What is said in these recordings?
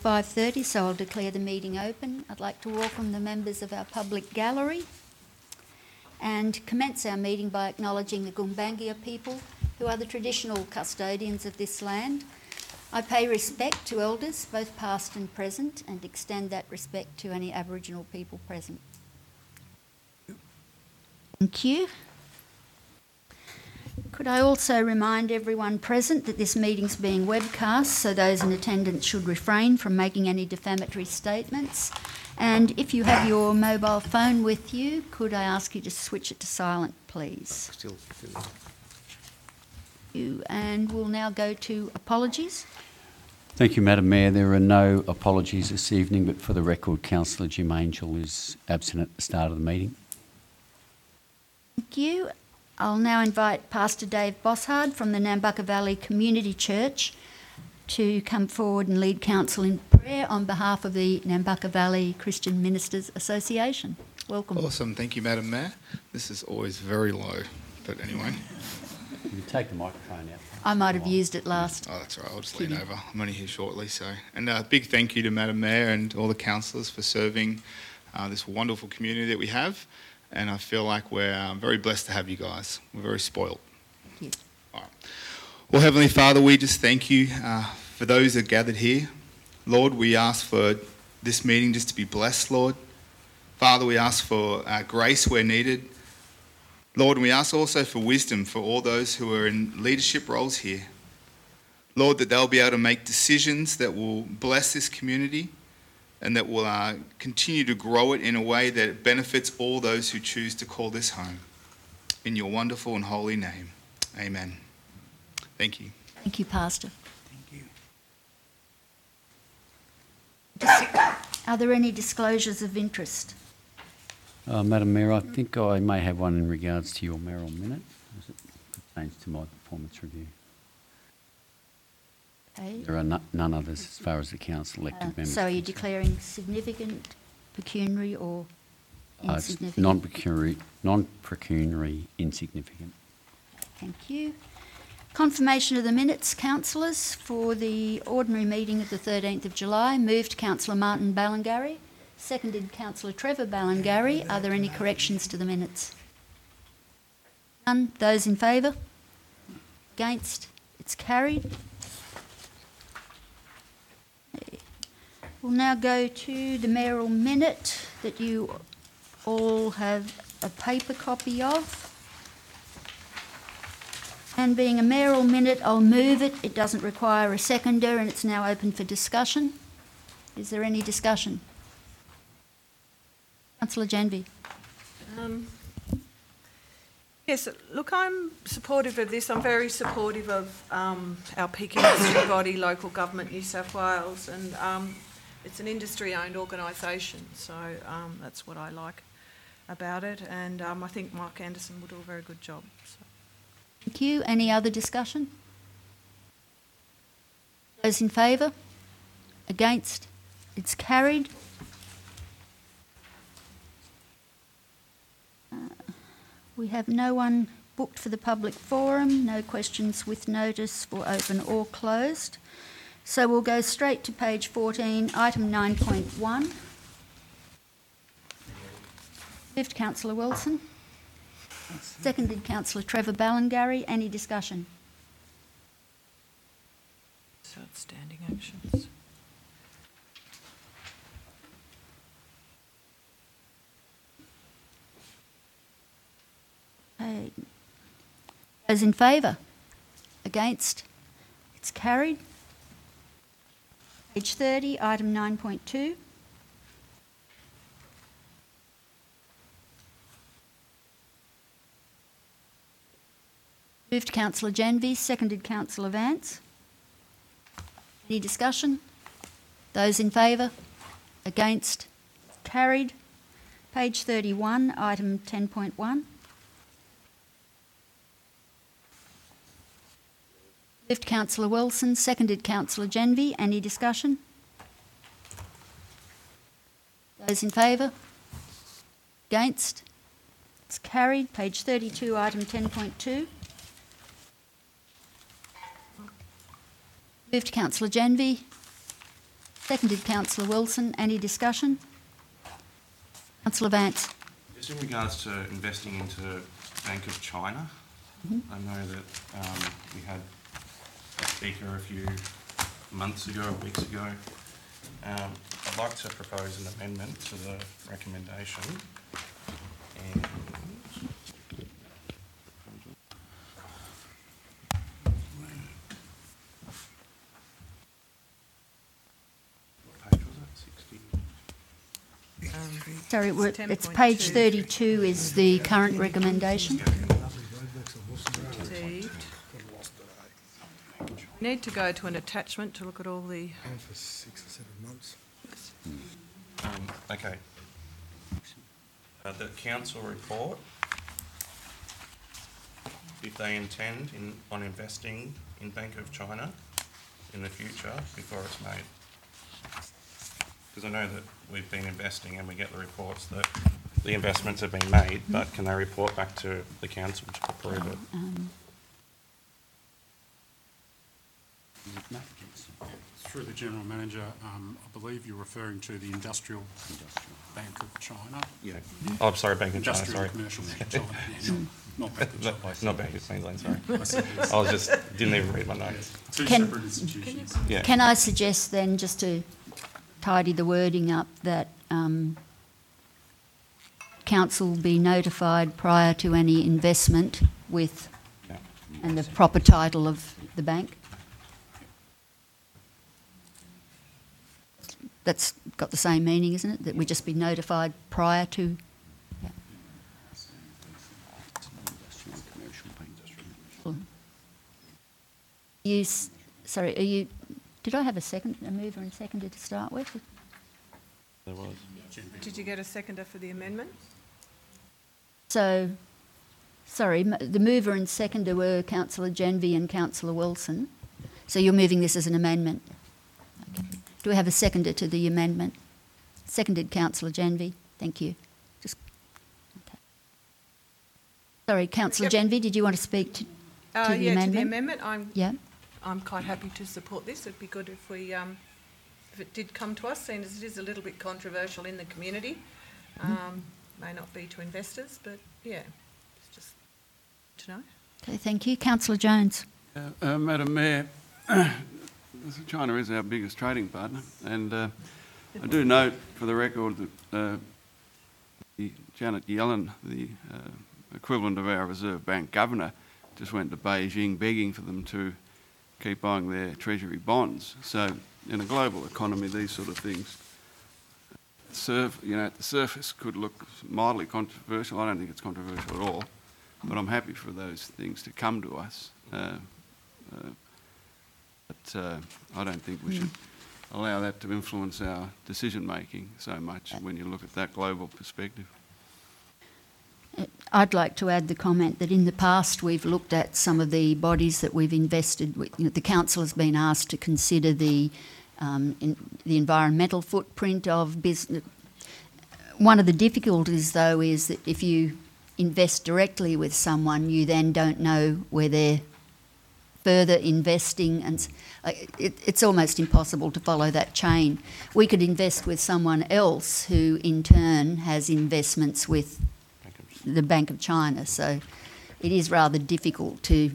5:30, so I'll declare the meeting open. I'd like to welcome the members of our public gallery and commence our meeting by acknowledging the Gumbaynggirr people, who are the traditional custodians of this land. I pay respect to elders, both past and present, and extend that respect to any Aboriginal people present. Thank you. Could I also remind everyone present that this meeting's being webcast, so those in attendance should refrain from making any defamatory statements. And if you have your mobile phone with you, could I ask you to switch it to silent, please? And we'll now go to apologies. Thank you, Madam Mayor. There are no apologies this evening, but for the record, Councillor Jim Angel is absent at the start of the meeting. Thank you. I'll now invite Pastor Dave Bossard from the Nambucca Valley Community Church to come forward and lead council in prayer on behalf of the Nambucca Valley Christian Ministers Association. Welcome. Awesome. Thank you, Madam Mayor. This is always very low, but anyway. You can take the microphone out. I might have used it last. Oh, that's all right. I'll just lean over. I'm only here shortly, so. And a big thank you to Madam Mayor and all the councillors for serving this wonderful community that we have. And I feel like we're very blessed to have you guys. We're very spoiled. Thank you. All right. Well, Heavenly Father, we just thank you for those that gathered here. Lord, we ask for this meeting just to be blessed, Lord. Father, we ask for grace where needed. Lord, and we ask also for wisdom for all those who are in leadership roles here. Lord, that they'll be able to make decisions that will bless this community and that will continue to grow it in a way that benefits all those who choose to call this home. In your wonderful and holy name, amen. Thank you. Thank you, Pastor. Thank you. Are there any disclosures of interest? Madam Mayor, I think I may have one in regards to your mayoral minute, as it pertains to my performance review. Okay. There are none others as far as the council elected members. So are you declaring significant, pecuniary or insignificant? Non-pecuniary, insignificant. Thank you. Confirmation of the minutes, councillors, for the ordinary meeting of the 13th of July. Moved Councillor Martin Ballingarry. Seconded Councillor Trevor Ballingarry. Are there any corrections to the minutes? None. Those in favour? Against? It's carried. We'll now go to the mayoral minute that you all have a paper copy of. And being a mayoral minute, I'll move it. It doesn't require a seconder and it's now open for discussion. Is there any discussion? Councillor Janvey. Yes, look, I'm supportive of this. I'm very supportive of our peak industry body, Local Government New South Wales, and it's an industry-owned organisation, so that's what I like about it, and I think Mike Anderson will do a very good job. So. Thank you. Any other discussion? Those in favour? Against? It's carried. We have no one booked for the public forum, no questions with notice for open or closed. So we'll go straight to page 14, item 9.1. Moved Councillor Wilson. Seconded Councillor Trevor Ballingarry. Any discussion? Outstanding actions. Okay. Those in favour? Against? It's carried. Page 30, item 9.2. Moved Councillor Janvey, seconded Councillor Vance. Any discussion? Those in favour? Against? Carried. Page 31, item 10.1. Moved Councillor Wilson, seconded Councillor Janvey. Any discussion? Those in favour? Against? It's carried. Page 32, item 10.2. Moved Councillor Janvey. Seconded Councillor Wilson. Any discussion? Councillor Vance. Just in regards to investing into Bank of China, I know that we had a speaker a few months ago, or weeks ago. I'd like to propose an amendment to the recommendation. And what page was that? 60. Sorry, It's it's 10.2. page 32 is the current recommendation. Received. Need to go to an attachment to look at all the. For 6 or 7 months. Okay. The council report, if they intend on investing in Bank of China in the future before it's made. Because I know that we've been investing and we get the reports that the investments have been made, but can they report back to the council to approve it? Through the General Manager, I believe you're referring to the Industrial Bank of China. Yeah. Oh, I'm sorry, Bank of China, Industrial sorry. Commercial Bank of China, yeah, not Bank of China. Not Bank of Queensland, sorry. I said yes. I was just, didn't even read my notes. Two Can- separate institutions. Yeah. Can I suggest then, just to tidy the wording up, that council be notified prior to any investment with, Yeah. and the proper title of the bank? That's got the same meaning, isn't it? That we just be notified prior to. Yeah. Sorry, are you? Did I have a mover and seconder to start with? There was. Did you get a seconder for the amendment? So, sorry, the mover and seconder were Councillor Genvy and Councillor Wilson. So you're moving this as an amendment. Okay. Do we have a seconder to the amendment? Seconded, Councillor Genvy. Thank you. Okay. Sorry, Councillor Genvy, did you want to speak to the Yeah, amendment? to the amendment. Yeah. I'm quite happy to support this. It'd be good if we, if it did come to us, seeing as it is a little bit controversial in the community. May not be to investors, but yeah, it's just to know. Okay, thank you. Councillor Jones. Madam Mayor, China is our biggest trading partner, and I do note for the record that Janet Yellen, the equivalent of our Reserve Bank governor, just went to Beijing begging for them to keep buying their treasury bonds. So in a global economy, these sort of things at the surface could look mildly controversial. I don't think it's controversial at all, but I'm happy for those things to come to us. But I don't think we should allow that to influence our decision making so much when you look at that global perspective. I'd like to add the comment that in the past we've looked at some of the bodies that we've invested with. The council has been asked to consider the environmental footprint of business. One of the difficulties, though, is that if you invest directly with someone, you then don't know where they're further investing, and it's almost impossible to follow that chain. We could invest with someone else who, in turn, has investments with the Bank of China, so it is rather difficult to.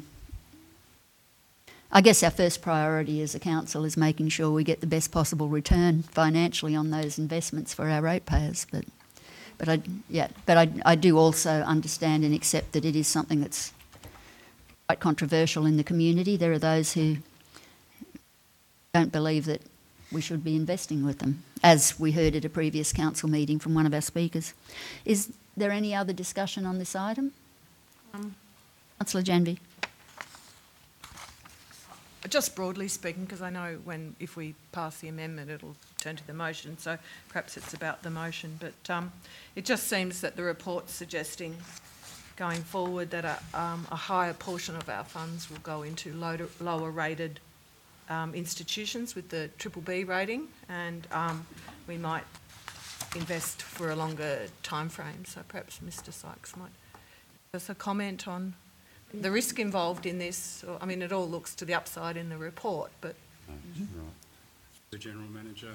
I guess our first priority as a council is making sure we get the best possible return financially on those investments for our ratepayers. But I do also understand and accept that it is something that's quite controversial in the community. There are those who don't believe that we should be investing with them, as we heard at a previous council meeting from one of our speakers. Is there any other discussion on this item? Councillor Janvey. Just broadly speaking, because I know if we pass the amendment, it'll turn to the motion, so perhaps it's about the motion. But it just seems that the report's suggesting going forward that a higher portion of our funds will go into lower rated institutions with the BBB rating, and we might invest for a longer time frame. So perhaps Mr. Sykes might give us a comment on the risk involved in this. I mean, it all looks to the upside in the report, but The General Manager,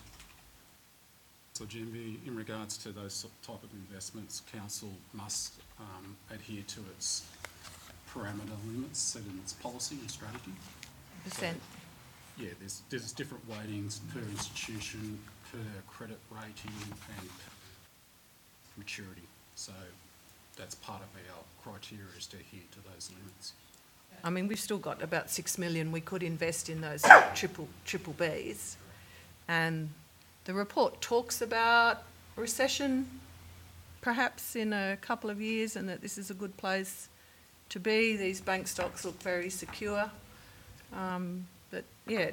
so Genvi, in regards to those type of investments, Council must adhere to its parameter limits set in its policy and strategy. Percent. Yeah, there's different weightings per institution, per credit rating and maturity. So that's part of our criteria is to adhere to those limits. I mean, we've still got about 6 million we could invest in those triple Bs. And the report talks about recession perhaps in a couple of years and that this is a good place to be. These bank stocks look very secure. But yeah,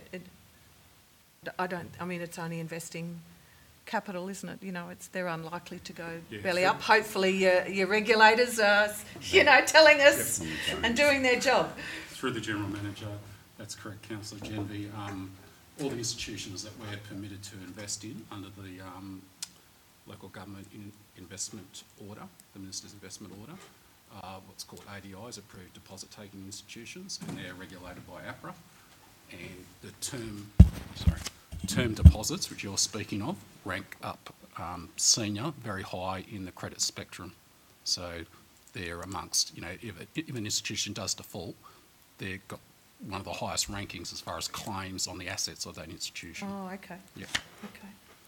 I mean, it's only investing capital, isn't it? You know, they're unlikely to go belly up. Hopefully your regulators are, telling us and doing their job. Through the General Manager, that's correct, Councillor Genvi. All the institutions that we're permitted to invest in under the Local Government Investment Order, the Minister's Investment Order, are what's called ADIs, Approved Deposit Taking Institutions, and they're regulated by APRA. And the term deposits, which you're speaking of, rank up senior, very high in the credit spectrum. So they're amongst, if an institution does default, they've got one of the highest rankings as far as claims on the assets of that institution. Oh, okay. Yeah. Okay.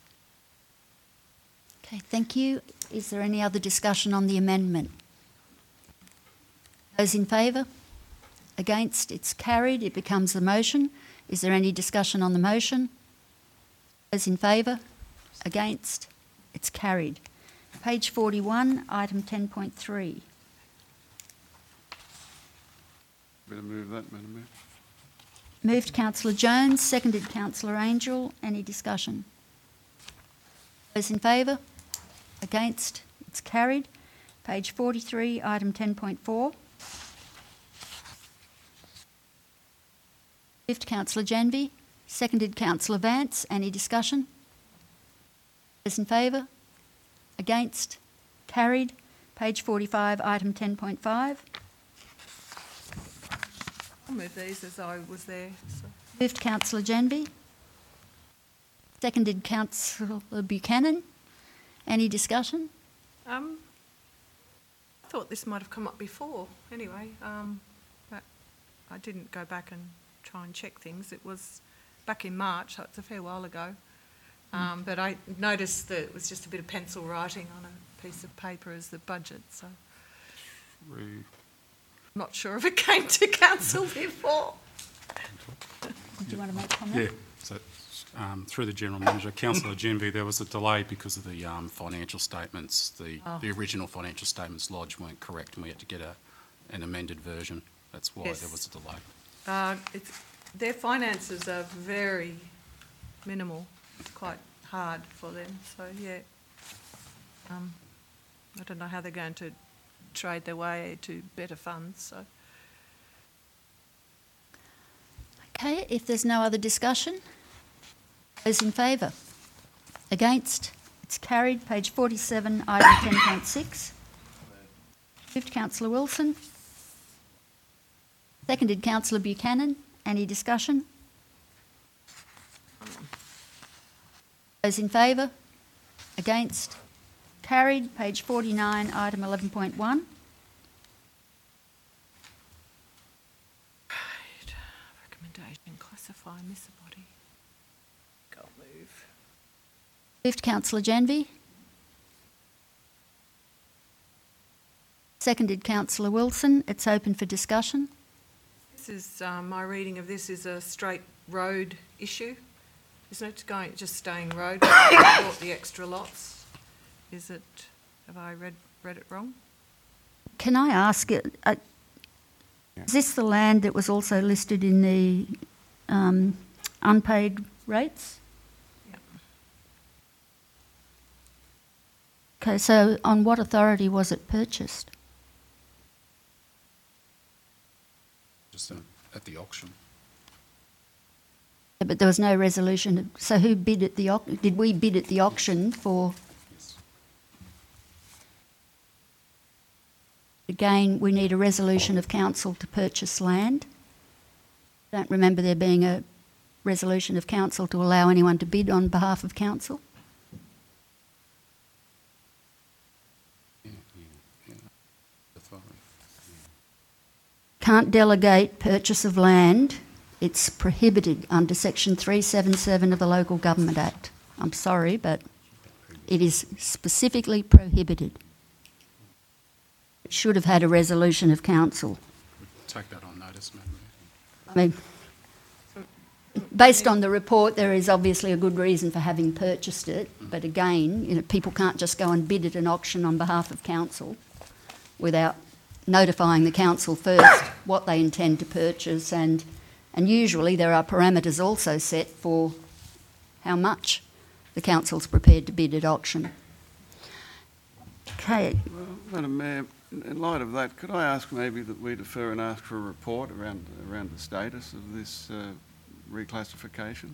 Okay, thank you. Is there any other discussion on the amendment? Those in favour? Against? It's carried. It becomes the motion. Is there any discussion on the motion? Those in favour? Against? It's carried. Page 41, item 10.3. Better move that, Madam Mayor. Moved Councillor Jones, seconded Councillor Angel. Any discussion? Those in favour? Against? It's carried. Page 43, item 10.4. Moved Councillor Genvi, seconded Councillor Vance. Any discussion? Those in favour? Against? Carried. Page 45, item 10.5. I'll move these as I was there. So. Moved Councillor Genvi, seconded Councillor Buchanan. Any discussion? I thought this might have come up before anyway, but I didn't go back and try and check things. It was back in March, so it's a fair while ago. But I noticed that it was just a bit of pencil writing on a piece of paper as the budget, so I'm not sure if it came to council before. Do you want to make a comment? Yeah. So through the General Manager, Councillor Genvi, there was a delay because of the financial statements. The original financial statements lodged weren't correct and we had to get an amended version. That's why there was a delay. Their finances are very minimal. It's quite hard for them. So, yeah, I don't know how they're going to trade their way to better funds. So. Okay, if there's no other discussion, those in favour? Against? It's carried. Page 47, item 10.6. Moved Councillor Wilson. Seconded Councillor Buchanan. Any discussion? Those in favour? Against? Carried. Page 49, item 11.1. Recommendation, classify, miss a body. Go move. Moved Councillor Genvi. Seconded Councillor Wilson. It's open for discussion. This is, my reading of this is a straight road issue. Isn't it just staying road? Bought the extra lots. Is it, have I read it wrong? Can I ask, is this the land that was also listed in the unpaid rates? Yeah. Okay, so on what authority was it purchased? Just at the auction. Yeah, but there was no resolution. So who bid at the auction? Did we bid at the auction for? Yes. Again, we need a resolution of council to purchase land. I don't remember there being a resolution of council to allow anyone to bid on behalf of council? Yeah. Authority. Can't delegate purchase of land. It's prohibited under section 377 of the Local Government Act. I'm sorry, but it is specifically prohibited. It should have had a resolution of council. Take that on notice, Madam Mayor. I mean, based on the report, there is obviously a good reason for having purchased it, but again, people can't just go and bid at an auction on behalf of council without notifying the council first what they intend to purchase, and usually there are parameters also set for how much the council's prepared to bid at auction. Okay. Well, Madam Mayor, in light of that, could I ask maybe that we defer and ask for a report around the status of this reclassification?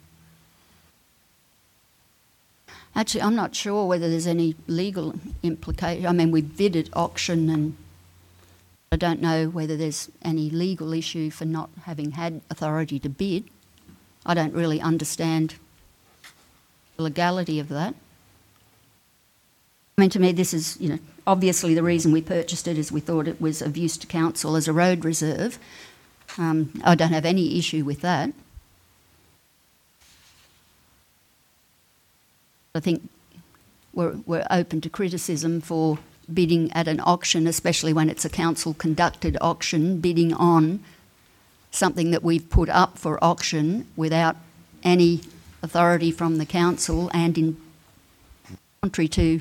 Actually, I'm not sure whether there's any legal implication. I mean, we bid at auction, and I don't know whether there's any legal issue for not having had authority to bid. I don't really understand the legality of that. I mean, to me, this is, obviously the reason we purchased it is we thought it was of use to council as a road reserve. I don't have any issue with that. I think we're open to criticism for bidding at an auction, especially when it's a council-conducted auction, bidding on something that we've put up for auction without any authority from the council and in contrary to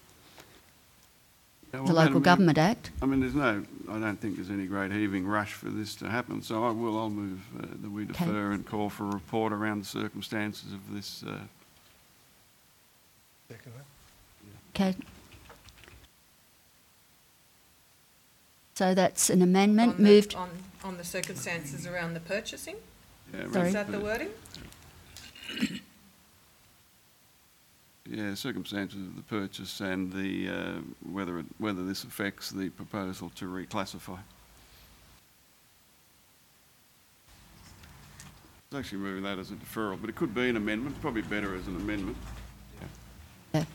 the Local Government Act. I mean, I don't think there's any great heaving rush for this to happen, so I'll move that we defer and call for a report around the circumstances of this. Okay. So that's an amendment moved. On the circumstances around the purchasing? Yeah, Sorry. Is that the wording? Yeah, circumstances of the purchase and the whether this affects the proposal to reclassify. I was actually moving that as a deferral, but it could be an amendment. Probably better as an amendment. Yeah.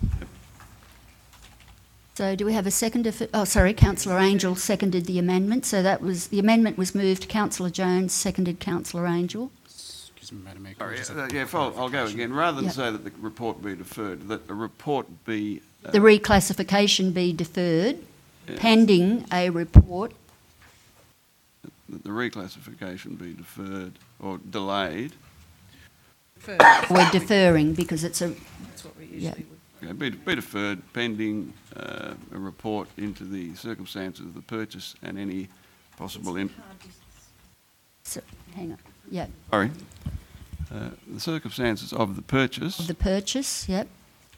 So do we have a seconder? Councillor Angel seconded the amendment. So the amendment was moved. Councillor Jones seconded Councillor Angel. Excuse me, Madam Mayor. I'll go again. Rather than say that the report be deferred, that the report be... the reclassification be deferred, pending a report. That the reclassification be deferred or delayed. We're deferring because it's a... That's what we usually would. Okay, be deferred pending a report into the circumstances of the purchase and any possible... So, hang on. Yeah. Sorry. The circumstances of the purchase... Of the purchase, yep.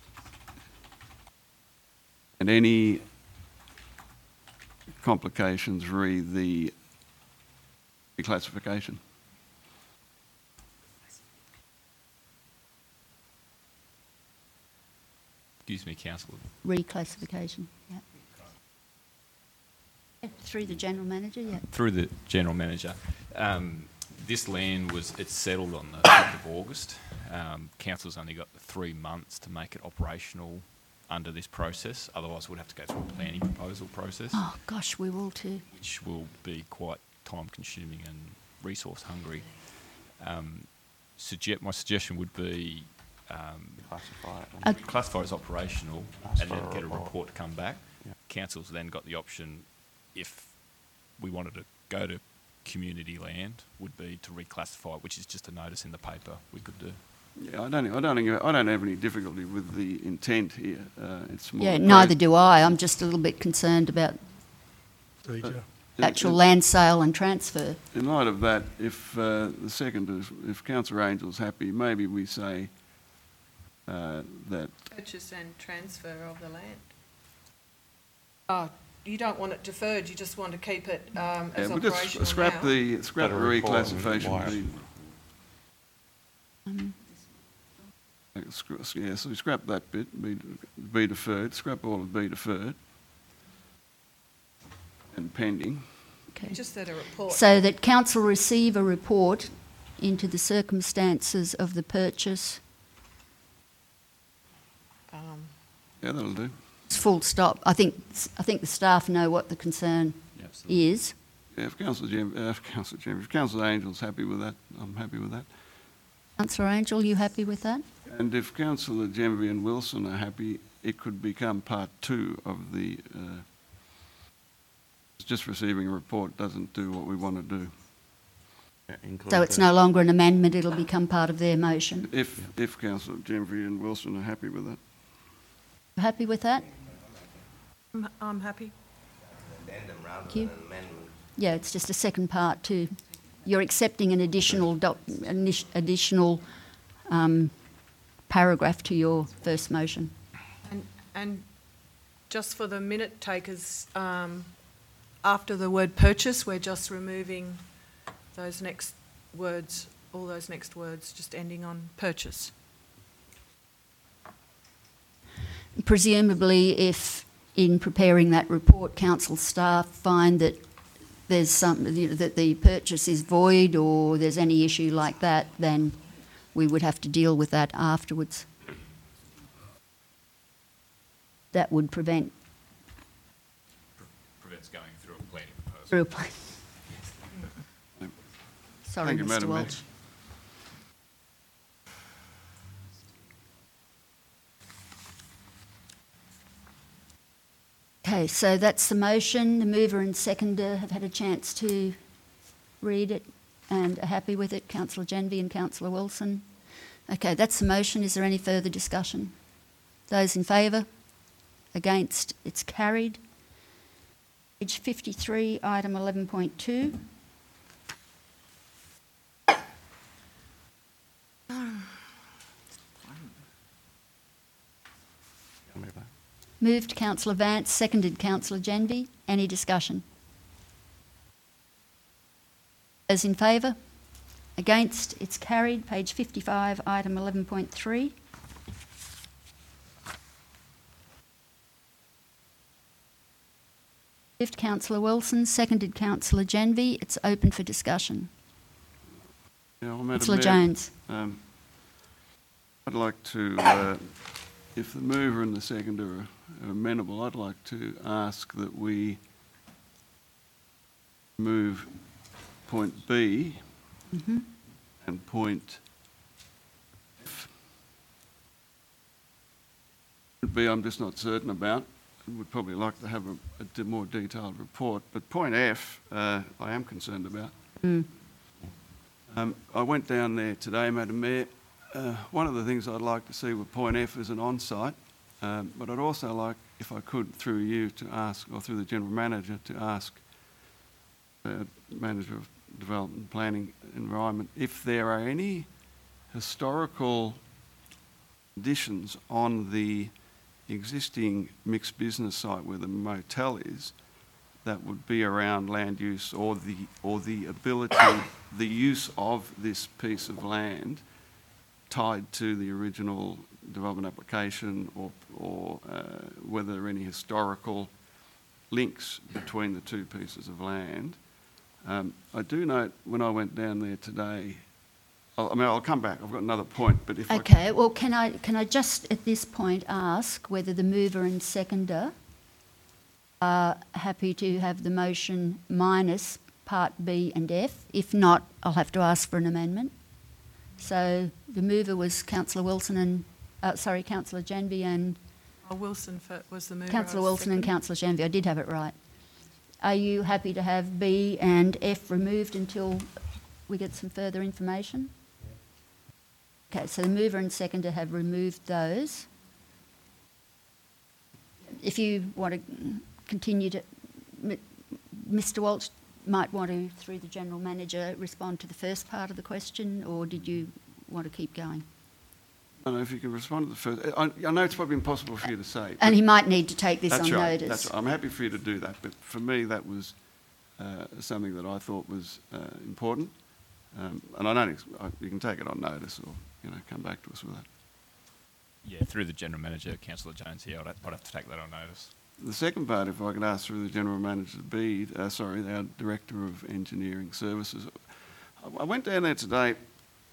And any complications re the reclassification. Excuse me, Councillor. Reclassification, yep. Through the General Manager, yeah. Through the General Manager. This land it's settled on the 5th of August. Council's only got 3 months to make it operational under this process. Otherwise, we'll have to go through a planning proposal process. Oh, gosh, we will too. Which will be quite time-consuming and resource-hungry. My suggestion would be classify as operational and then get a report to come back. Yeah. Council's then got the option, if we wanted to go to community land, would be to reclassify it, which is just a notice in the paper we could do. Yeah, I don't have any difficulty with the intent here. It's more neither do I. I'm just a little bit concerned about actual land sale and transfer. In light of that, if if Councillor Angel's happy, maybe we say that purchase and transfer of the land. Oh, you don't want it deferred. You just want to keep it as operational just scrap now. the reclassification. So we scrap that bit. Be deferred. Scrap all of be deferred and pending. Okay. Just that a report. So that council receive a report into the circumstances of the purchase. Yeah, that'll do. It's full stop. I think the staff know what the concern is. Yeah, if Councillor Angel's happy with that, I'm happy with that. Councillor Angel, you happy with that? And if Councillor Genvy and Wilson are happy, it could become part 2 of the... just receiving a report doesn't do what we want to do. So it's no longer an amendment, it'll become part of their motion. If Councillor Genvy and Wilson are happy with that. Happy with that? I'm happy. Thank you. Yeah, it's just a second part to... You're accepting an additional paragraph to your first motion. And just for the minute takers, after the word purchase, we're just removing those next words, all those next words, just ending on purchase. Presumably, if in preparing that report, council staff find that there's that the purchase is void or there's any issue like that, then we would have to deal with that afterwards. That would prevents going through a planning proposal. through a plan. Sorry, Thank you, Mr. Madam Mayor. Walsh. Okay, so that's the motion. The mover and seconder have had a chance to read it and are happy with it. Councillor Genvy and Councillor Wilson. Okay, that's the motion. Is there any further discussion? Those in favour? Against? It's carried. Page 53, item 11.2. Moved Councillor Vance, seconded Councillor Genvy. Any discussion? Those in favour? Against? It's carried. Page 55, item 11.3. Moved Councillor Wilson, seconded Councillor Genvy. It's open for discussion. Yeah, well, Madam Councillor Mayor, Jones. I'd like to, if the mover and the seconder are amenable, I'd like to ask that we move point B and point F. Point B I'm just not certain about. I would probably like to have a more detailed report, but point F I am concerned about. I went down there today, Madam Mayor. One of the things I'd like to see with point F is an on-site, but I'd also like, if I could, through you to ask, or through the General Manager, to ask Manager of Development, Planning, Environment, if there are any historical additions on the existing mixed business site where the motel is that would be around land use or the ability, the use of this piece of land tied to the original development application, or whether there are any historical links between the two pieces of land. I do note when I went down there today, I'll come back, I've got another point, but if Okay, well, can I just at this point ask whether the mover and seconder are happy to have the motion minus part B and F? If not, I'll have to ask for an amendment. So the mover was Councillor Wilson and, Councillor Genvy and... Wilson was the mover. Councillor Wilson and Councillor Genvy, I did have it right. Are you happy to have B and F removed until we get some further information? Okay, so the mover and seconder have removed those. If you want to continue to... Mr Walsh might want to, through the General Manager, respond to the first part of the question, or did you want to keep going? I don't know if you can respond to the first. I know it's probably impossible for you to say. And he might need to take this that's on right, notice. That's right. I'm happy for you to do that, but for me that was something that I thought was important. And I don't. You can take it on notice, or come back to us with that. Yeah, through the General Manager, Councillor Jones here, I'd have to take that on notice. The second part, if I could ask through the General Manager, our Director of Engineering Services. I went down there today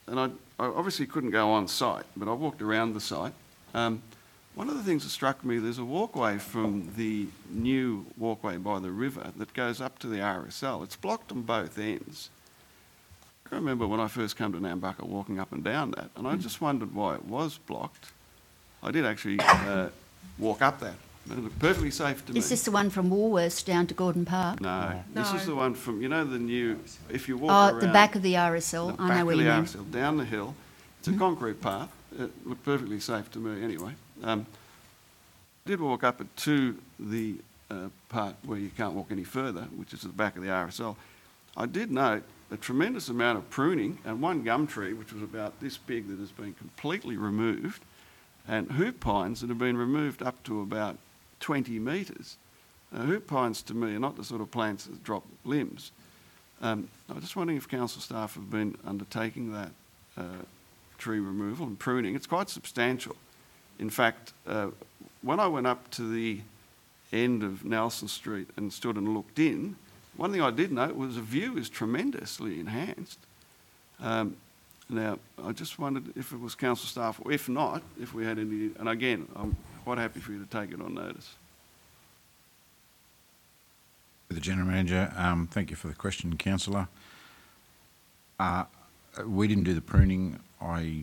and I obviously couldn't go on site, but I walked around the site. One of the things that struck me, there's a walkway from the new walkway by the river that goes up to the RSL. It's blocked on both ends. I remember when I first came to Nambucca walking up and down that, and I just wondered why it was blocked. I did actually walk up that. It looked perfectly safe to me. Is this the one from Woolworths down to Gordon Park? No, this is No. the one from, you know, the new, if you walk Oh, around... the back of the RSL. the I back know where of you the mean. RSL, down the hill. It's a concrete path. It looked perfectly safe to me anyway. I did walk up it to the part where you can't walk any further, which is at the back of the RSL. I did note a tremendous amount of pruning and one gum tree, which was about this big, that has been completely removed, and hoop pines that have been removed up to about 20 metres. Hoop pines to me are not the sort of plants that drop limbs. I was just wondering if council staff have been undertaking that tree removal and pruning. It's quite substantial. In fact, when I went up to the end of Nelson Street and stood and looked in, one thing I did note was the view is tremendously enhanced. Now, I just wondered if it was council staff, or if not, if we had any, and again, I'm quite happy for you to take it on notice. The General Manager, thank you for the question, Councillor. We didn't do the pruning. I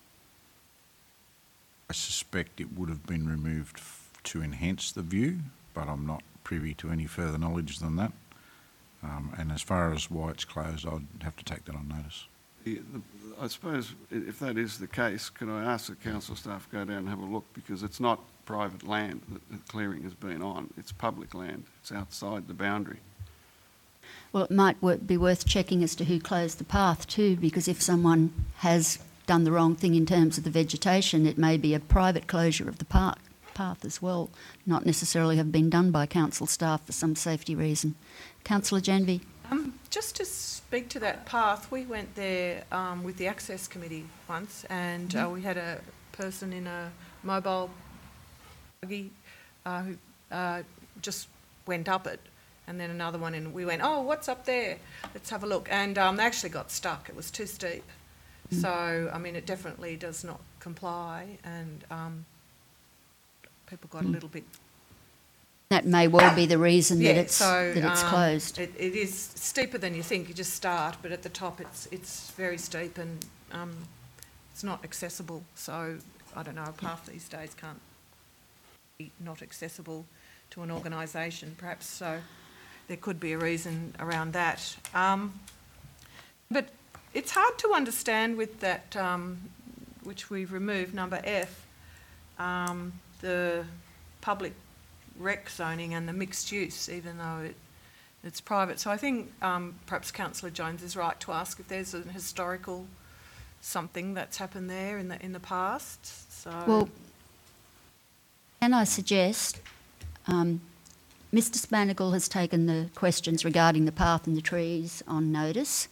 suspect it would have been removed to enhance the view, but I'm not privy to any further knowledge than that. And as far as why it's closed, I'd have to take that on notice. I suppose if that is the case, can I ask the council staff go down and have a look, because it's not private land that the clearing has been on, it's public land, it's outside the boundary. Well, it might be worth checking as to who closed the path too, because if someone has done the wrong thing in terms of the vegetation, it may be a private closure of the path as well, not necessarily have been done by council staff for some safety reason. Councillor Janvey. Just to speak to that path, we went there with the Access Committee once, and we had a person in a mobile buggy who just went up it, and then another one, and we went, oh, what's up there? Let's have a look. And they actually got stuck. It was too steep. So, I mean, it definitely does not comply, and people got a little bit... That may well be the reason Yeah, that it's closed. It is steeper than you think. You just start, but at the top it's very steep, and it's not accessible. So I don't know, a path these days can't be not accessible to an organisation, perhaps. So there could be a reason around that. But it's hard to understand with that, which we've removed, number F, the public rec zoning and the mixed use, even though it's private. So I think perhaps Councillor Jones is right to ask if there's an historical something that's happened there in the past. So Well, can I suggest, Mr Spanigal has taken the questions regarding the path and the trees on notice.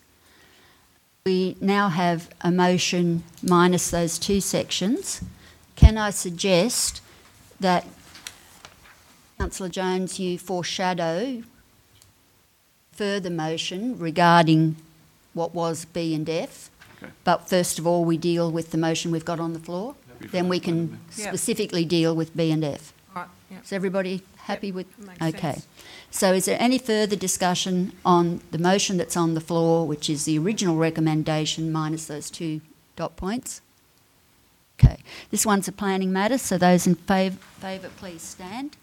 We now have a motion minus those two sections. Can I suggest that Councillor Jones, you foreshadow further motion regarding what was B and F, Okay. but first of all we deal with the motion we've got on the floor, then we can Yeah. specifically deal with B and F. right, yeah. Is everybody happy with? Makes Okay. sense. So is there any further discussion on the motion that's on the floor, which is the original recommendation minus those two dot points? Okay. This one's a planning matter, so those in favour please stand.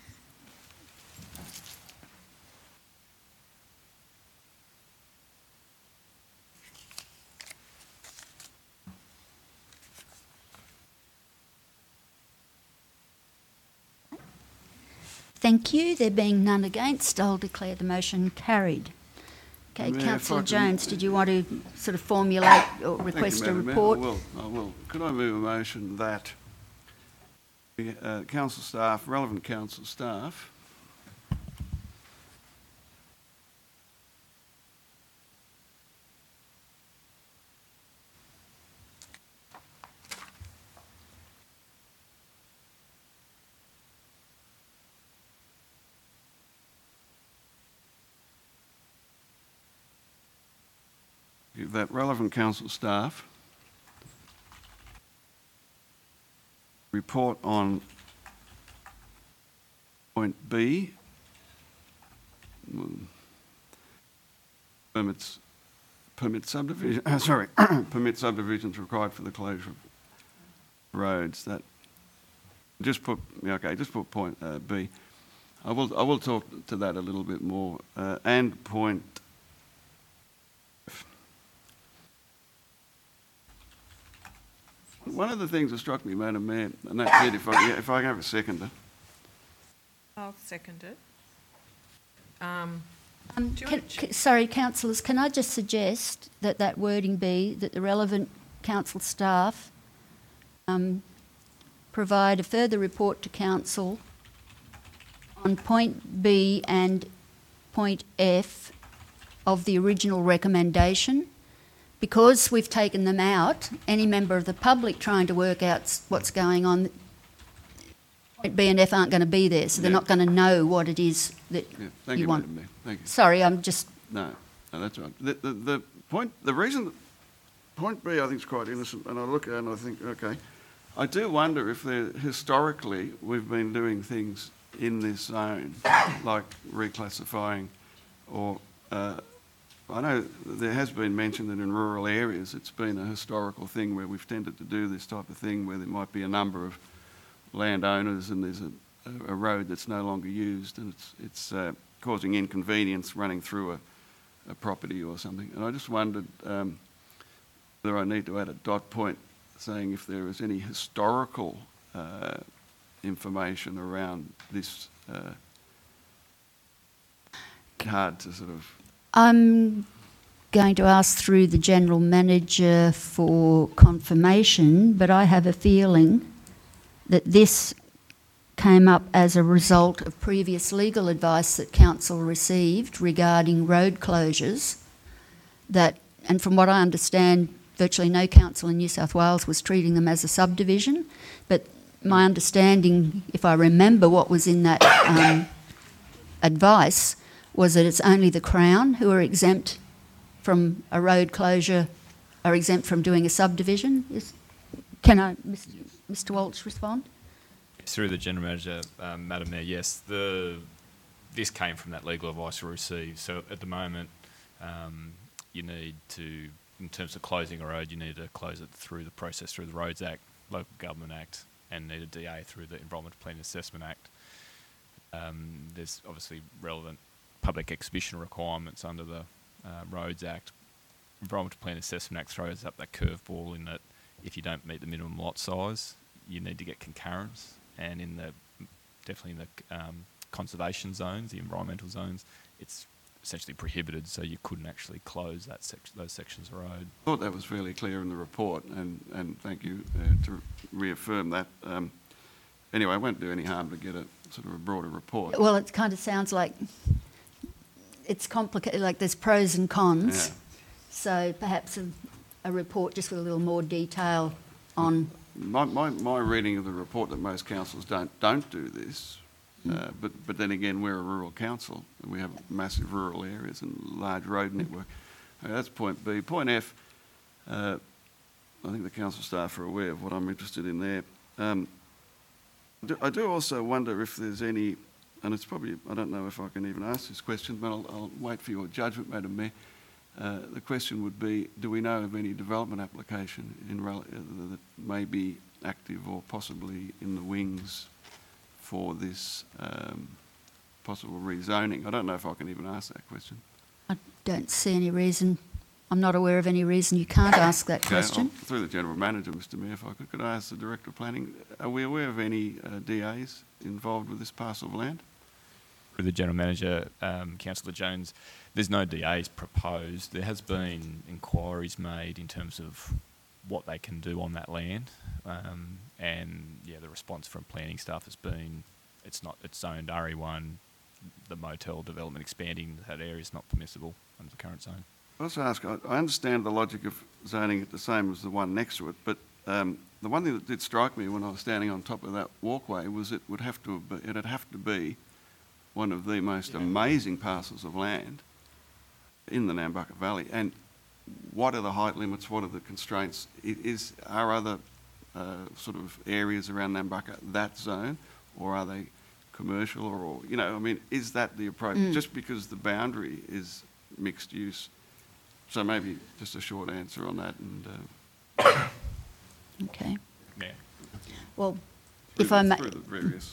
Thank you. There being none against, I'll declare the motion carried. Okay, Mayor, Councillor if I can- Jones, did you want to sort of formulate or request a Thank you, Madam Mayor. report? I will. Could I move a motion that the council staff, relevant council staff, that relevant council staff report on point B, permit subdivisions required for the closure of roads. That just put point B. I will talk to that a little bit more, and point. One of the things that struck me, Madam Mayor, and that's it, if I can have a seconder. I'll second it. George? Sorry, councillors, can I just suggest that wording be that the relevant council staff provide a further report to council on point B and point F of the original recommendation. Because we've taken them out, any member of the public trying to work out what's going on, point B and F aren't going to be there, so they're not going to know what it is that Thank you, want. Madam Mayor. Thank you. Sorry, I'm just... No, that's right. The reason that point B I think is quite innocent, and I look at it and I think, okay, I do wonder if historically we've been doing things in this zone, like reclassifying or... I know there has been mention that in rural areas it's been a historical thing where we've tended to do this type of thing where there might be a number of landowners and there's a road that's no longer used and it's causing inconvenience running through a property or something. And I just wondered whether I need to add a dot point saying if there is any historical information around this hard to sort of... I'm going to ask through the General Manager for confirmation, but I have a feeling that this came up as a result of previous legal advice that Council received regarding road closures, and from what I understand, virtually no council in New South Wales was treating them as a subdivision, but my understanding, if I remember what was in that advice, was that it's only the Crown who are exempt from a road closure, are exempt from doing a subdivision. Can I, Mr. Walsh, respond? Through the General Manager, Madam Mayor, yes, this came from that legal advice we received. So at the moment, you need to, in terms of closing a road, you need to close it through the process through the Roads Act, Local Government Act, and need a DA through the Environmental Planning Assessment Act. There's obviously relevant public exhibition requirements under the Roads Act. Environmental Planning Assessment Act throws up that curveball in that if you don't meet the minimum lot size, you need to get concurrence. And definitely in the conservation zones, the environmental zones, it's essentially prohibited, so you couldn't actually close those sections of road. I thought that was fairly clear in the report, and thank you to reaffirm that. Anyway, it won't do any harm to get a sort of a broader report. Well, it kind of sounds like it's complicated, like there's pros and cons. Yeah. So perhaps a report just with a little more detail on... My reading of the report that most councils don't do this, but then again we're a rural council and we have massive rural areas and large road network. Okay, that's point B. Point F, I think the council staff are aware of what I'm interested in there. I do also wonder if there's any, and it's probably, I don't know if I can even ask this question, but I'll wait for your judgment, Madam Mayor. The question would be, do we know of any development application that may be active or possibly in the wings for this possible rezoning? I don't know if I can even ask that question. I don't see any reason. I'm not aware of any reason you can't ask that Okay, question. through the General Manager, Mr Mayor, if I could I ask the Director of Planning, are we aware of any DAs involved with this parcel of land? Through the General Manager, Councillor Jones, there's no DAs proposed. There has been inquiries made in terms of what they can do on that land, and yeah, the response from planning staff has been it's zoned RE1. The motel development expanding that area is not permissible under the current zone. I also ask, I understand the logic of zoning it the same as the one next to it, but the one thing that did strike me when I was standing on top of that walkway was it'd have to be one of the most amazing parcels of land in the Nambucca Valley. And what are the height limits? What are the constraints? Are other sort of areas around Nambucca that zone, or are they commercial, or you know, I mean, is that the approach? Just because the boundary is mixed use. So maybe just a short answer on that. And Okay. Yeah. Well, if I may, through the various.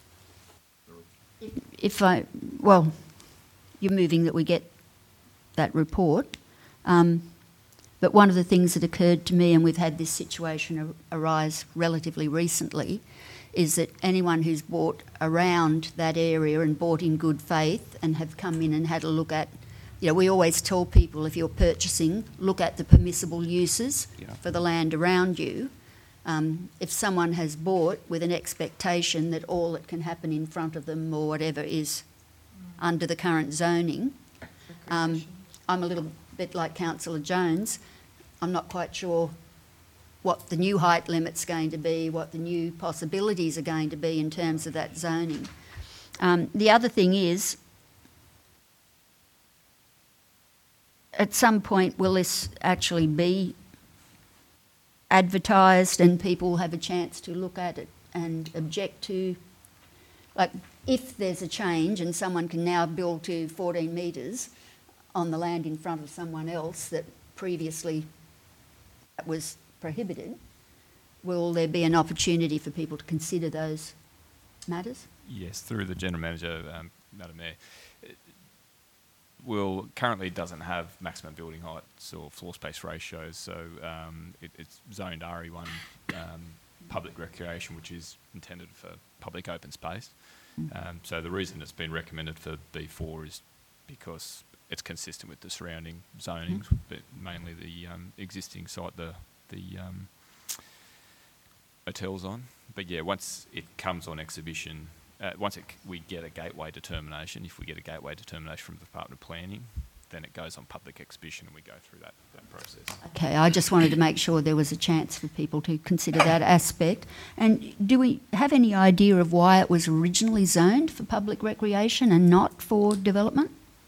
well, you're moving that we get that report. But one of the things that occurred to me, and we've had this situation arise relatively recently, is that anyone who's bought around that area and bought in good faith and have come in and had a look at, you know, we always tell people if you're purchasing, look at the permissible uses for the land around you. If someone has bought with an expectation that all that can happen in front of them or whatever is under the current zoning, I'm a little bit like Councillor Jones. I'm not quite sure what the new height limit's going to be, what the new possibilities are going to be in terms of that zoning. The other thing is, at some point, will this actually be advertised and people have a chance to look at it and object to, like, if there's a change and someone can now build to 14 metres on the land in front of someone else that previously was prohibited, will there be an opportunity for people to consider those matters? Yes, through the General Manager, Madam Mayor. Will currently doesn't have maximum building heights or floor space ratios, so it's zoned RE1 public recreation, which is intended for public open space. So the reason it's been recommended for B4 is because it's consistent with the surrounding zonings, but mainly the existing site the hotel's on. But yeah, once it comes on exhibition, we get a gateway determination, if we get a gateway determination from the Department of Planning, then it goes on public exhibition and we go through that process. Okay, I just wanted to make sure there was a chance for people to consider that aspect. And do we have any idea of why it was originally zoned for public recreation and not for development?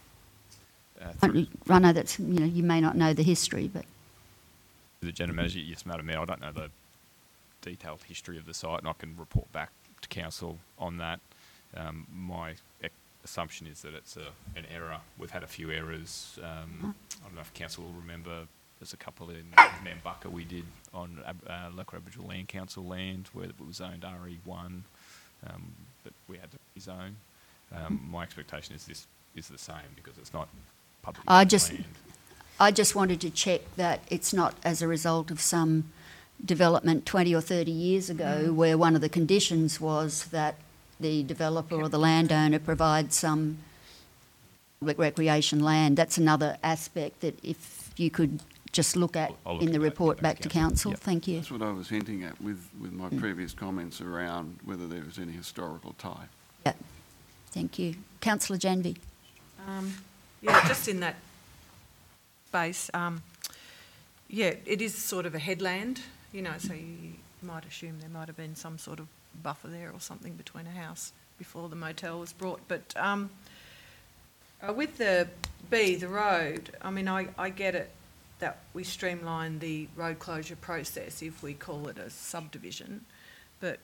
I know that's, you know, you may not know the history, but... The General Manager, yes, Madam Mayor, I don't know the detailed history of the site and I can report back to Council on that. My assumption is that it's an error. We've had a few errors. I don't know if Council will remember, there's a couple in Nambucca we did on local Aboriginal Land Council land where it was zoned RE1, but we had to rezone. My expectation is this is the same because it's not public land. I just wanted to check that it's not as a result of some development 20 or 30 years ago where one of the conditions was that the developer or the landowner provides some public recreation land. That's another aspect that if you could just look at in the report back to Council. Yep. Thank you. That's what I was hinting at with my previous comments around whether there was any historical tie. Yeah. Thank you. Councillor Janvey. Yeah, just in that space, yeah, it is sort of a headland, you know, so you might assume there might have been some sort of buffer there or something between a house before the motel was brought. But with the road, I mean, I get it that we streamline the road closure process if we call it a subdivision, but,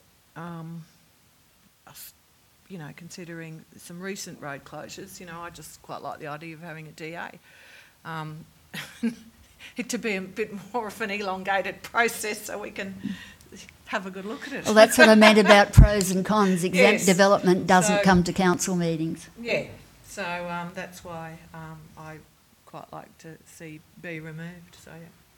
you know, considering some recent road closures, you know, I just quite like the idea of having a DA. It to be a bit more of an elongated process so we can have a good look at it. Well, that's what I meant about pros and cons. Exempt Yes. development doesn't So- come to council meetings. Yeah, so that's why I quite like to see B removed, so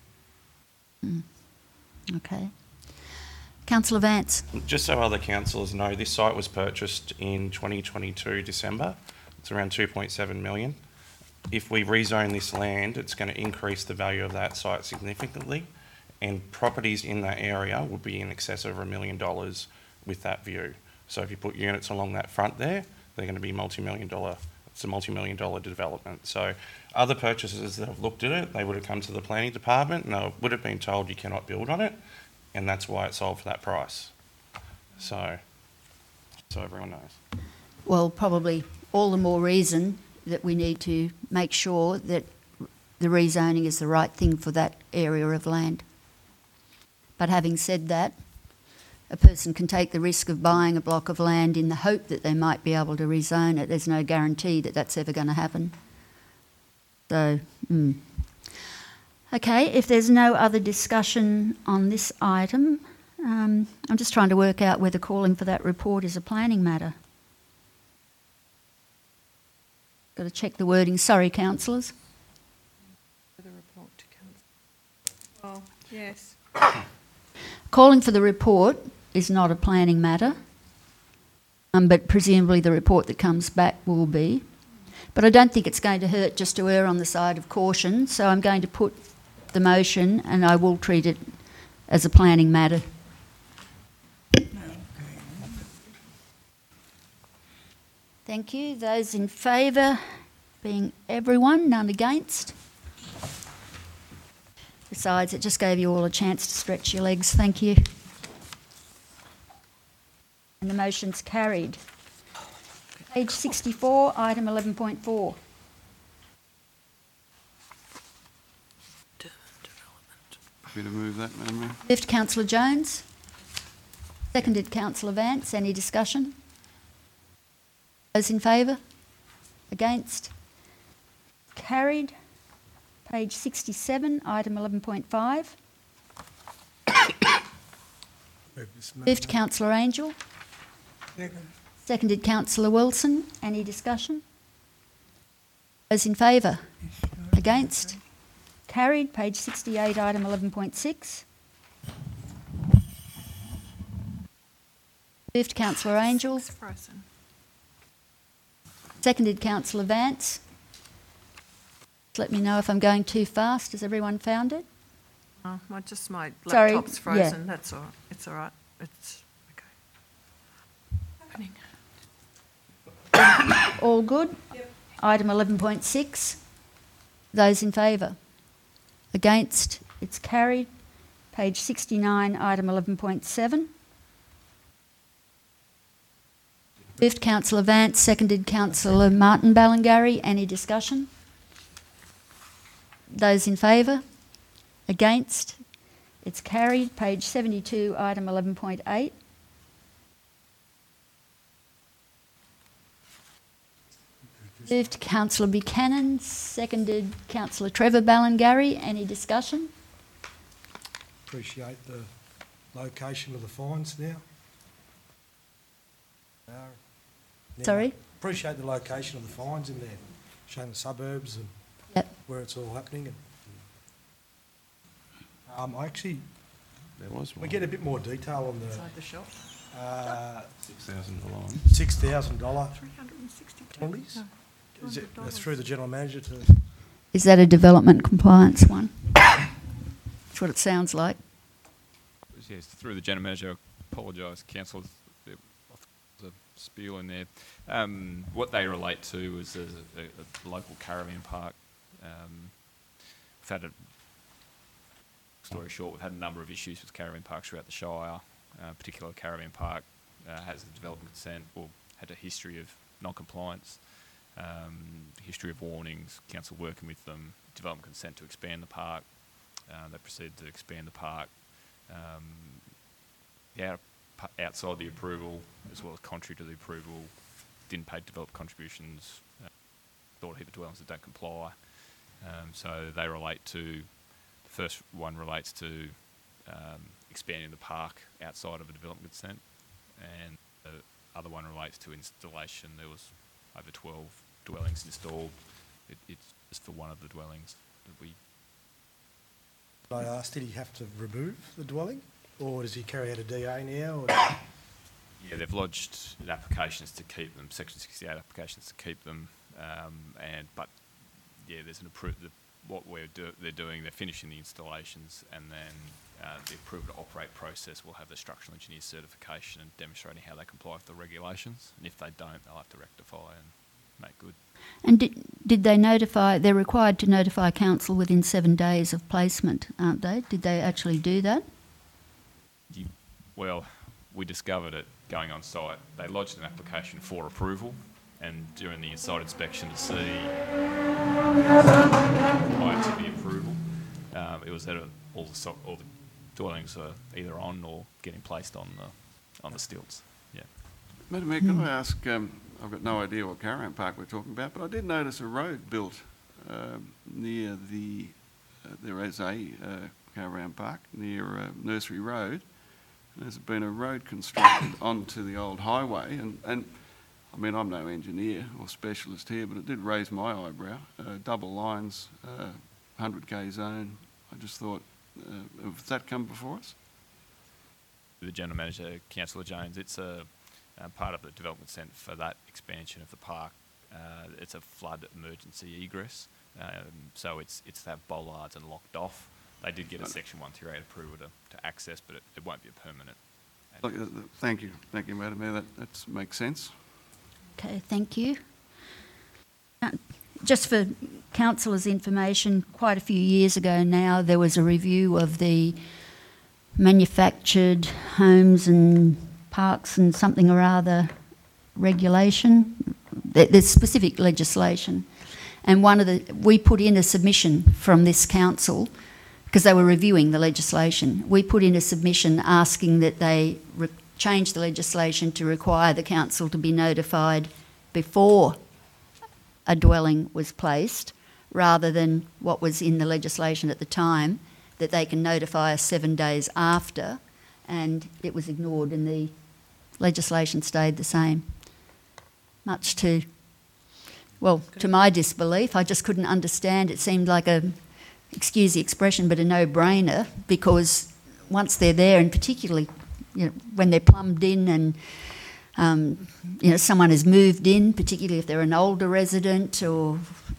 yeah. Okay. Councillor Vance. Just so other councillors know, this site was purchased in 2022 December. It's around 2.7 million. If we rezone this land, it's going to increase the value of that site significantly, and properties in that area would be in excess of $1 million with that view. So if you put units along that front there, they're going to be multi-million dollar. It's a multi-million dollar development. So other purchasers that have looked at it, they would have come to the planning department and they would have been told you cannot build on it, and that's why it sold for that price. So everyone knows. Well, probably all the more reason that we need to make sure that the rezoning is the right thing for that area of land. But having said that, a person can take the risk of buying a block of land in the hope that they might be able to rezone it. There's no guarantee that that's ever going to happen. So, Okay, if there's no other discussion on this item, I'm just trying to work out whether calling for that report is a planning matter. Got to check the wording. Sorry, councillors. The report to council. Oh, yes. Calling for the report is not a planning matter, but presumably the report that comes back will be. But I don't think it's going to hurt just to err on the side of caution, so I'm going to put the motion and I will treat it as a planning matter. Thank you. Those in favour, being everyone, none against. Besides, it just gave you all a chance to stretch your legs. Thank you. And the motion's carried. Page 64, item 11.4. Happy to move that, Madam Mayor. Moved Councillor Jones. Seconded Councillor Vance. Any discussion? Those in favour? Against? Carried. Page 67, item 11.5. Moved Councillor Angel. Seconded Councillor Wilson. Any discussion? Those in favour? Against? Carried. Page 68, item 11.6. Moved Councillor Angel. Frozen. Seconded Councillor Vance. Let me know if I'm going too fast. Has everyone found it? Oh, just my Sorry, laptop's frozen. yeah. That's all right. It's all right. It's okay. Happening. All good? Yep. Item 11.6. Those in favour? Against? It's carried. Page 69, item 11.7. Moved Councillor Vance, seconded Councillor Martin Ballingarry. Any discussion? Those in favour? Against? It's carried. Page 72, item 11.8. Moved Councillor Buchanan, seconded Councillor Trevor Ballingarry. Any discussion? Appreciate the location of the fines now. Sorry? Appreciate the location of the fines in there, showing the suburbs and Yep. where it's all happening. And, There was we one. get a bit more detail on the Inside the shop. $6,000 $6,000 $360. penalties. No, Is it $200. through the General Manager to... Is that a development compliance one? That's what it sounds like. Yes, through the General Manager, apologise, councillors, there was a spiel in there. What they relate to is a local caravan park. We've had story short, we've had a number of issues with caravan parks throughout the Shire. Particular caravan park has a development consent or had a history of non-compliance, history of warnings, council working with them, development consent to expand the park. They proceeded to expand the park. Outside the approval, as well as contrary to the approval, didn't pay development contributions, thought a heap of dwellings that don't comply. So they relate to, the first one relates to expanding the park outside of a development consent, and the other one relates to installation. There was over 12 dwellings installed. It's just for one of the dwellings that we... I asked, did he have to remove the dwelling? Or does he carry out a DA now? Or Yeah, they've lodged applications to keep them, Section 68 applications to keep them, but yeah, there's an they're doing, they're finishing the installations, and then the approval to operate process will have the structural engineer certification and demonstrating how they comply with the regulations, and if they don't, they'll have to rectify and make good. And did they notify, they're required to notify council within 7 days of placement, aren't they? Did they actually do that? Well, we discovered it going on site. They lodged an application for approval, and during the inside inspection to see prior to the approval, it was that all the dwellings are either on or getting placed on the stilts. Yeah. Madam Mayor, can I ask, I've got no idea what caravan park we're talking about, but I did notice a road built near the, there is a caravan park near Nursery Road. There's been a road constructed onto the old highway, and I mean, I'm no engineer or specialist here, but it did raise my eyebrow. Double lines, 100k zone. I just thought, has that come before us? The General Manager, Councillor Jones, it's a part of the development centre for that expansion of the park. It's a flood emergency egress, so it's to have bollards and locked off. They did get a Section 138 approval to access, but it won't be a permanent. Thank you, Madam Mayor. That makes sense. Okay, thank you. Just for councillors' information, quite a few years ago now, there was a review of the manufactured homes and parks and something or other regulation. There's specific legislation. And we put in a submission from this council, because they were reviewing the legislation. We put in a submission asking that they change the legislation to require the council to be notified before a dwelling was placed, rather than what was in the legislation at the time, that they can notify us 7 days after, and it was ignored and the legislation stayed the same. Much to my disbelief. I just couldn't understand. It seemed like excuse the expression, but a no-brainer, because once they're there, and particularly when they're plumbed in and someone has moved in, particularly if they're an older resident, or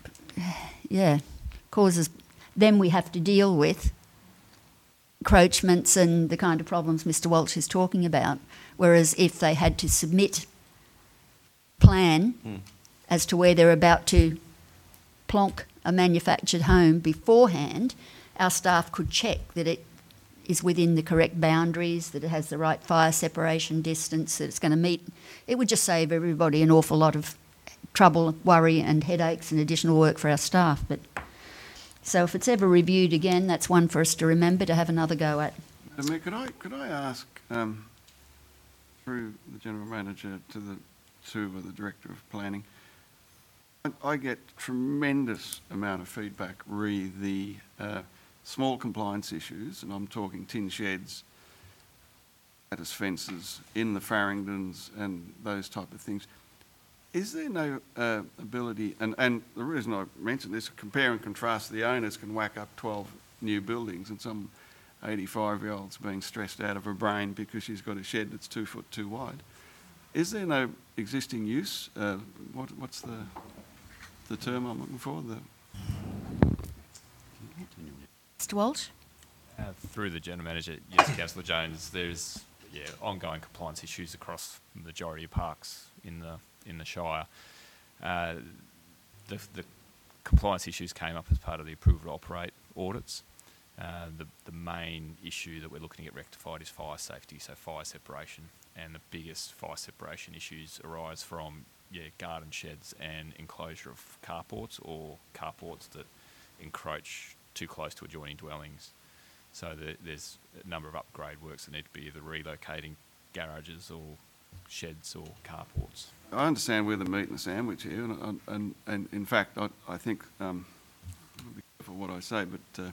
causes, then we have to deal with encroachments and the kind of problems Mr. Walsh is talking about. Whereas if they had to submit plan as to where they're about to plonk a manufactured home beforehand, our staff could check that it is within the correct boundaries, that it has the right fire separation distance, that it's going to meet. It would just save everybody an awful lot of trouble, worry and headaches and additional work for our staff. But so if it's ever reviewed again, that's one for us to remember to have another go at. Mayor, could I ask, through the General Manager to the Director of Planning, I get tremendous amount of feedback re the small compliance issues, and I'm talking tin sheds, lattice fences in the Farringdons and those type of things. Is there no ability, and the reason I mention this, compare and contrast, the owners can whack up 12 new buildings and some 85-year-old's being stressed out of her brain because she's got a shed that's 2 foot too wide. Is there no existing use? What's the term I'm looking for? Mr. Walsh? Through the General Manager, yes, Councillor Jones, there's ongoing compliance issues across the majority of parks in the Shire. The compliance issues came up as part of the approval to operate audits. The main issue that we're looking to get rectified is fire safety, so fire separation, and the biggest fire separation issues arise from garden sheds and enclosure of carports, or carports that encroach too close to adjoining dwellings. So there's a number of upgrade works that need to be either relocating garages or sheds or carports. I understand we're the meat and the sandwich here, and in fact I think I'll be careful what I say, but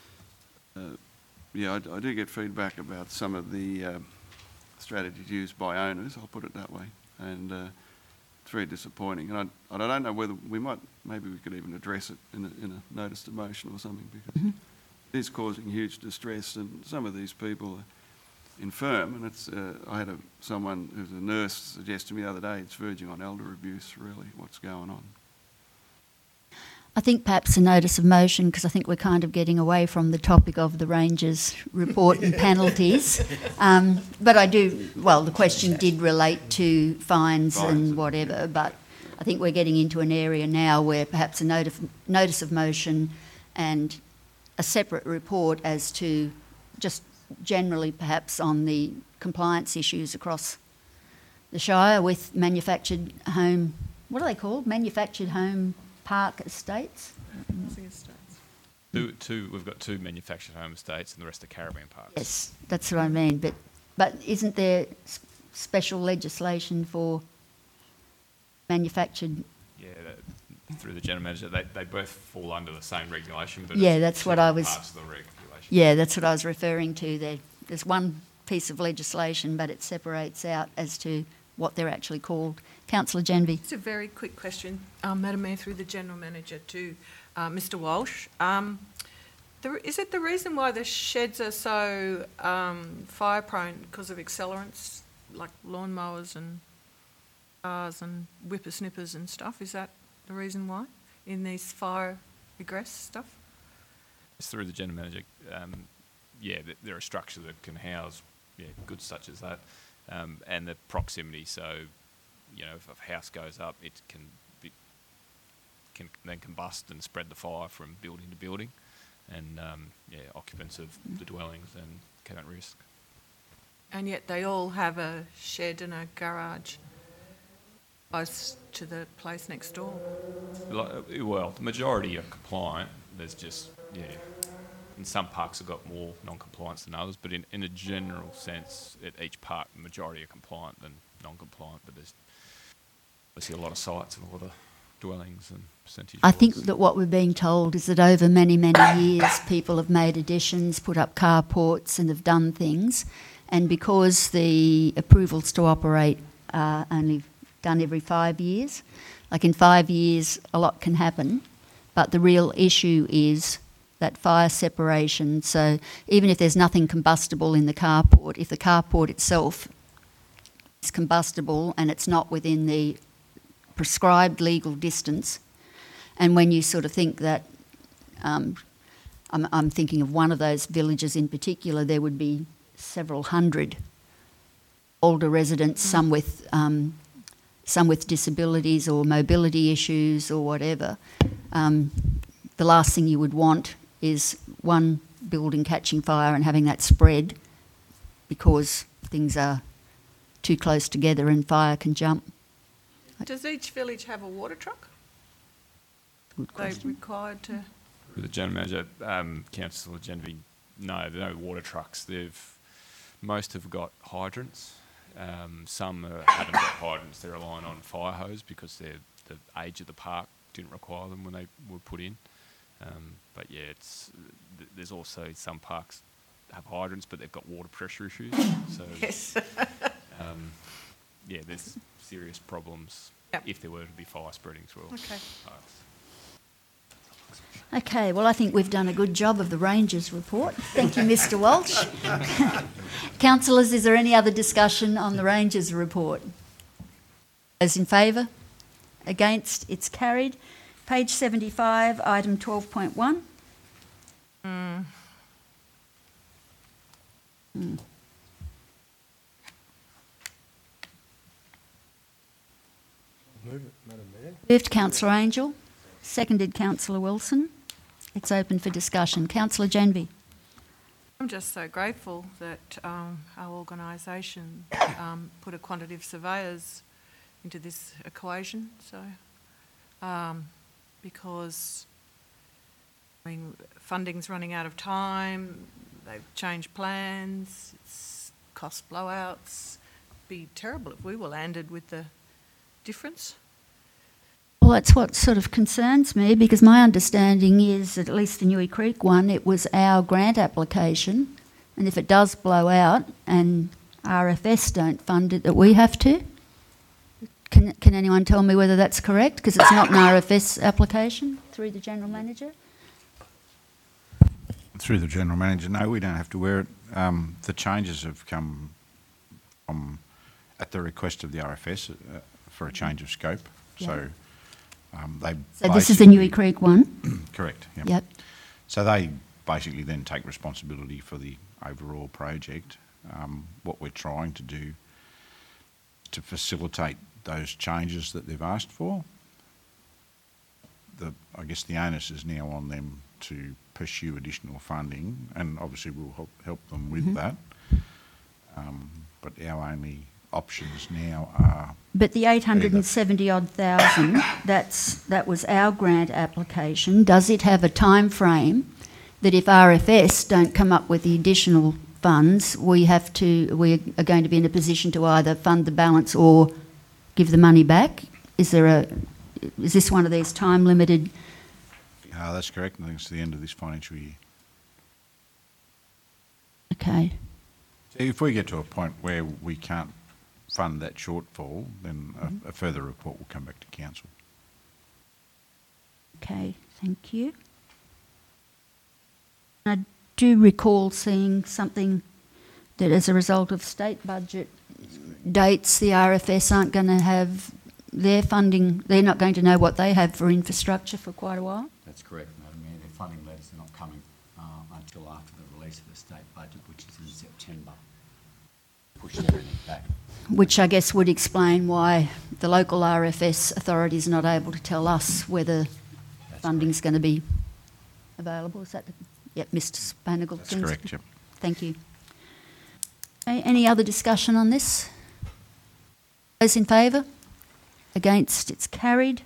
I do get feedback about some of the strategies used by owners, I'll put it that way, and it's very disappointing. And I don't know whether maybe we could even address it in a notice of motion or something, because it is causing huge distress, and some of these people are infirm, and it's. I had someone who's a nurse suggest to me the other day it's verging on elder abuse, really, what's going on. I think perhaps a notice of motion, because I think we're kind of getting away from the topic of the Rangers report and penalties. But the question did relate to fines and whatever, but I think we're getting into an area now where perhaps a notice of motion and a separate report as to just generally perhaps on the compliance issues across the Shire with manufactured home, what are they called? Manufactured home park estates? We've got 2 manufactured home estates and the rest are caravan parks. Yes, that's what I mean. But isn't there special legislation for manufactured? Yeah, through the general manager, they both fall under the same regulation, but Yeah, it's that's what I separate was. parts of the regulation. Yeah, that's what I was referring to. There's one piece of legislation, but it separates out as to what they're actually called. Councillor Genvy. It's a very quick question, Madam Mayor, through the General Manager to Mr Walsh. Is it the reason why the sheds are so fire prone because of accelerants like lawnmowers and cars and whippersnippers and stuff? Is that the reason why in these fire egress stuff? It's through the general manager. There are structures that can house goods such as that, and the proximity. So, if a house goes up, it can then combust and spread the fire from building to building, and occupants of the dwellings then can at risk. And yet they all have a shed and a garage close to the place next door. Well, the majority are compliant. There's just, in some parks have got more non-compliance than others, but in a general sense, at each park, the majority are compliant than non-compliant, but there's obviously a lot of sites and a lot of dwellings and percentage. I think that what we're being told is that over many, many years, people have made additions, put up carports and have done things, and because the approvals to operate are only done every 5 years, like in 5 years, a lot can happen, but the real issue is that fire separation. So even if there's nothing combustible in the carport, if the carport itself is combustible and it's not within the prescribed legal distance, and when you sort of think that, I'm thinking of one of those villages in particular, there would be several hundred older residents, some with disabilities or mobility issues or whatever. The last thing you would want is one building catching fire and having that spread because things are too close together and fire can jump. Does each village have a water truck? Good Are they question. required to? With the general manager, Councillor Genvy, no, there are no water trucks. Most have got hydrants. Some haven't got hydrants. They're relying on fire hose because the age of the park didn't require them when they were put in. But yeah, there's also some parks have hydrants, but they've got water pressure issues. So Yes. there's serious problems if there were to be fire spreading through Okay. parks. Okay, well, I think we've done a good job of the Rangers report. Thank you, Mr Walsh. Councillors, is there any other discussion on the Rangers report? Those in favour? Against? It's carried. Page 75, item 12.1. Move it, Madam Mayor. Moved Councillor Angel, seconded Councillor Wilson. It's open for discussion. Councillor Genvy. I'm just so grateful that our organisation put a quantitative surveyors into this equation. So, because funding's running out of time, they've changed plans, it's cost blowouts. It'd be terrible if we were landed with the difference. Well, that's what sort of concerns me, because my understanding is that at least the Newey Creek one, it was our grant application, and if it does blow out and RFS don't fund it, that we have to. Can anyone tell me whether that's correct? Because it's not an RFS application through the General Manager. Through the General Manager, no, we don't have to wear it. The changes have come from, at the request of the RFS for a change of scope. Yeah. So they. So this is the Newey Creek one? Correct, yep. Yep. So they basically then take responsibility for the overall project. What we're trying to do to facilitate those changes that they've asked for, I guess the onus is now on them to pursue additional funding, and obviously we'll help them with that. But our only options now are, But the 870 odd thousand, that was our grant application. Does it have a time frame that if RFS don't come up with the additional funds, we are going to be in a position to either fund the balance or give the money back? Is this one of these time limited? that's correct. I think it's the end of this financial year. Okay. So if we get to a point where we can't fund that shortfall, then a further report will come back to council. Okay, thank you. I do recall seeing something that as a result of state budget dates, the RFS aren't going to have their funding, they're not going to know what they have for infrastructure for quite a while. That's correct, Madam Mayor. Their funding letters are not coming until after the release of the state budget, which is in September. Pushed everything back. Which I guess would explain why the local RFS authority is not able to tell us whether funding's going to be available. Is that yep, Mr. Spanigal? That's correct, yep. Thank you. Okay, any other discussion on this? Those in favour? Against? It's carried.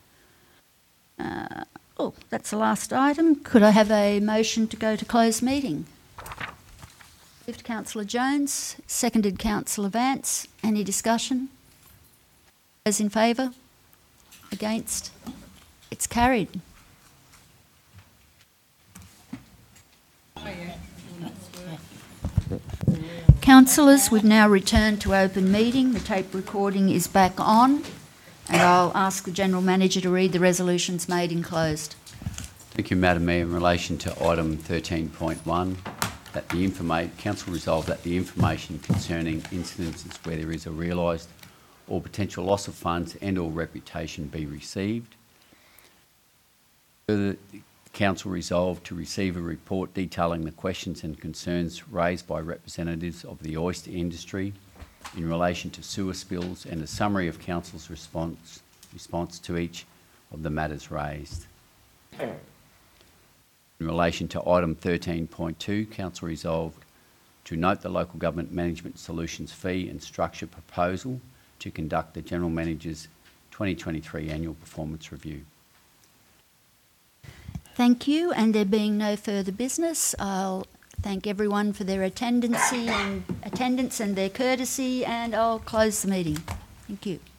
That's the last item. Could I have a motion to go to closed meeting? Moved Councillor Jones, seconded Councillor Vance. Any discussion? Those in favour? Against? It's carried. Councillors, we've now returned to open meeting. The tape recording is back on, and I'll ask the General Manager to read the resolutions made in closed. Thank you, Madam Mayor. In relation to item 13.1, that the Council resolve that the information concerning incidences where there is a realised or potential loss of funds and or reputation be received. Further, the Council resolved to receive a report detailing the questions and concerns raised by representatives of the oyster industry in relation to sewer spills and a summary of Council's response to each of the matters raised. In relation to item 13.2, Council resolved to note the Local Government Management Solutions fee and structure proposal to conduct the General Manager's 2023 Annual Performance Review. Thank you, and there being no further business, I'll thank everyone for their attendance and their courtesy, and I'll close the meeting. Thank you.